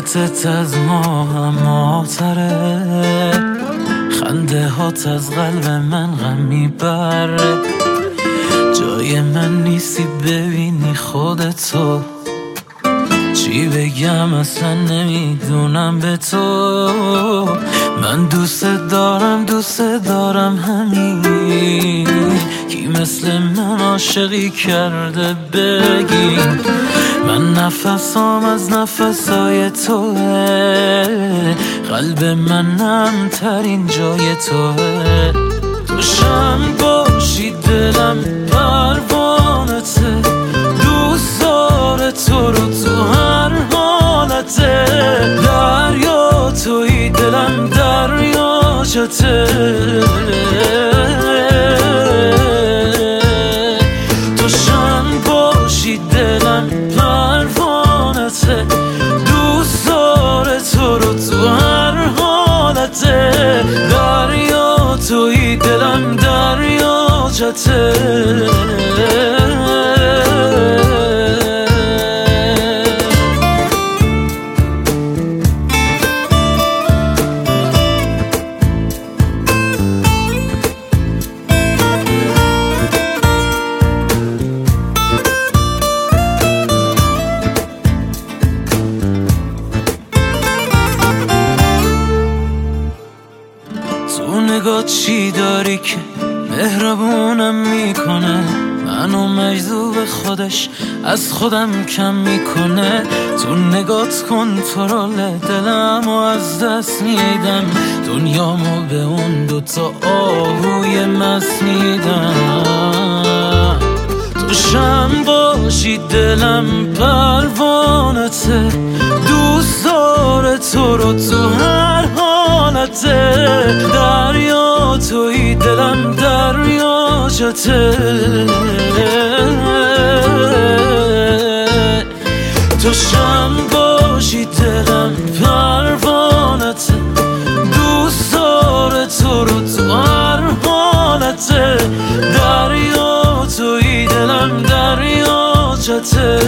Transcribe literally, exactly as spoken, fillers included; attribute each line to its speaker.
Speaker 1: صورتت از ما هماتره، خنده هات از قلب من غم میبره. جای من نیستی ببینی خودتو، چی بگم اصلا نمیدونم به تو. من دوست دارم دوست دارم همین، کی مثل من عاشقی کرده بگی. من نفسام از نفسای توه، قلب من نم ترین جای توه. تو شم باشی دلم پروانته، دوست داره تو رو تو هر حالته. دریا توی دلم دریاچته، تو شم باشی دلم پروانته، دوست داره تو رو تو هر حالته. دریا توی دلم دریاچته. تو نگاه چی داری که مهربونم میکنه، منو مجذوب خودش از خودم کم میکنه. تو نگات کنترل دلمو از دست میدم، دنیامو به اون دوتا آهوی مست میدم. تو شم باشی دلم پروانته، دوست داره تو رو تو هر حالته. دریا توی دلم دریاچته، تو شم باشی دلم پروانته، دوست داره تو رو تو هر حالته. دریا توی دلم دریاچته.